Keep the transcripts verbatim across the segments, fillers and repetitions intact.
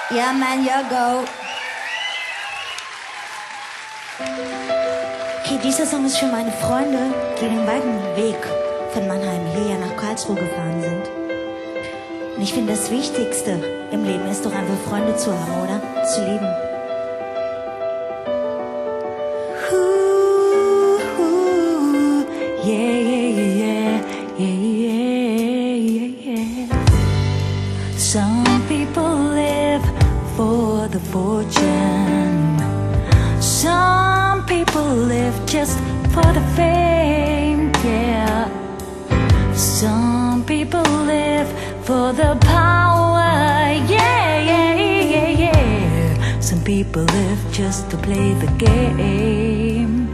Yeah, man, you go. Okay, dieser Song ist für meine Freunde, die den weiten Weg von Mannheim hierher nach Karlsruhe gefahren sind. Und ich finde, das Wichtigste im Leben ist doch einfach Freunde zu haben, oder? Zu lieben. Yeah, yeah, yeah, yeah, yeah, yeah. Some people live for the fortune. Some people live just for the fame, yeah. Some people live for the power, yeah, yeah, yeah, yeah. Some people live just to play the game.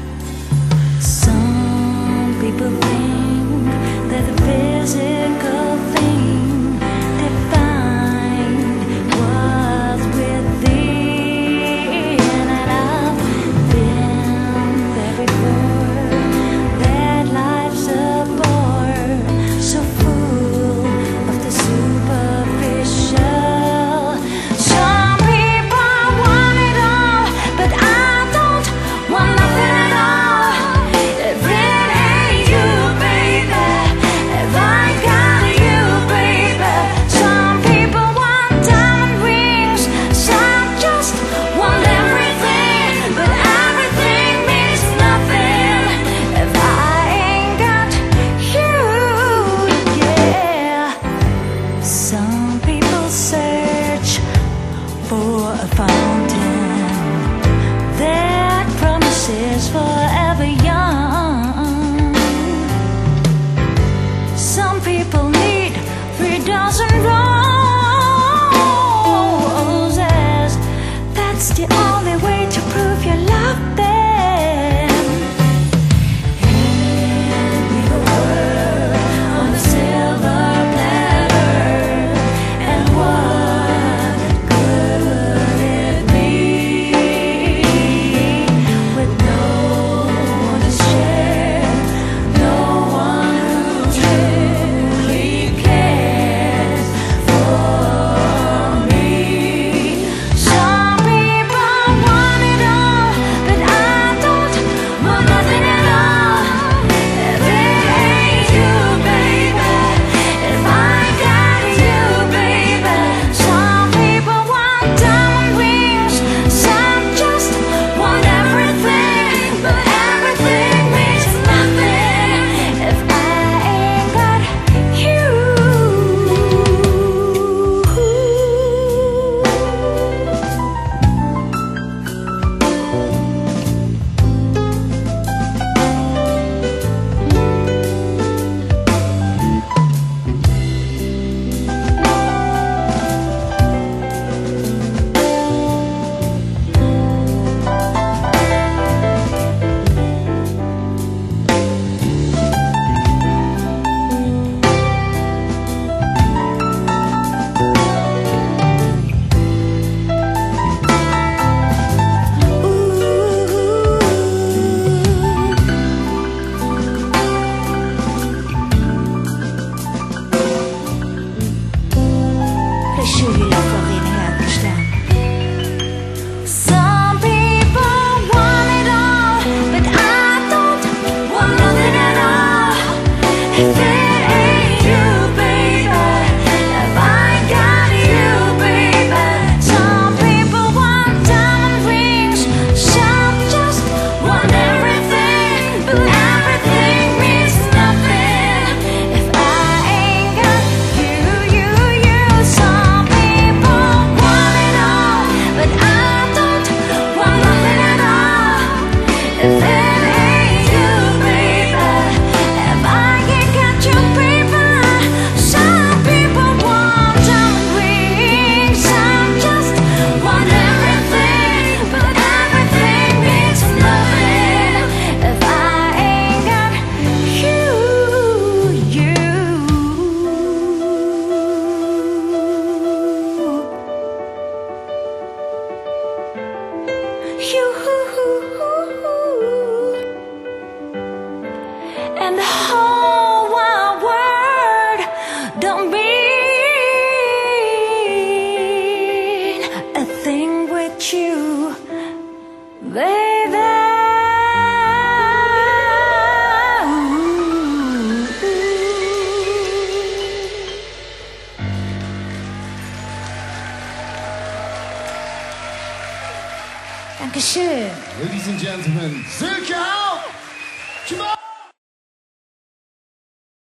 Some people think that the physical thing defined was within, and I've been there before. That life's a bore, so full of the superficial. Some people want it all, but I don't want nothing at all. If it ain't you, baby, if I got you, baby. Some people want diamond rings, some just want everything, but everything means nothing if I ain't got you, yeah. Some people search for a fountain that promises forever young. Some people need three dozen roses. That's the only way to prove you love them. Hand me the world on a silver platter, and what good would it be with no one to share, no one who truly cares for me? Some people want it all, but I don't want nothing at all. If it ain't you, baby, if I got you, baby. Some people want diamond rings, some just want everything, but everything means nothing if I ain't got you. Schöne Corinne hergestellt. Some people want it all, but I don't want nothing at all. If it ain't you, baby, if I got you, baby. Some people want diamond rings, some just want everything, but everything means nothing if I ain't got you, you, you. Some people Dankeschön. Ladies and gentlemen, Silke Haupt! Come on!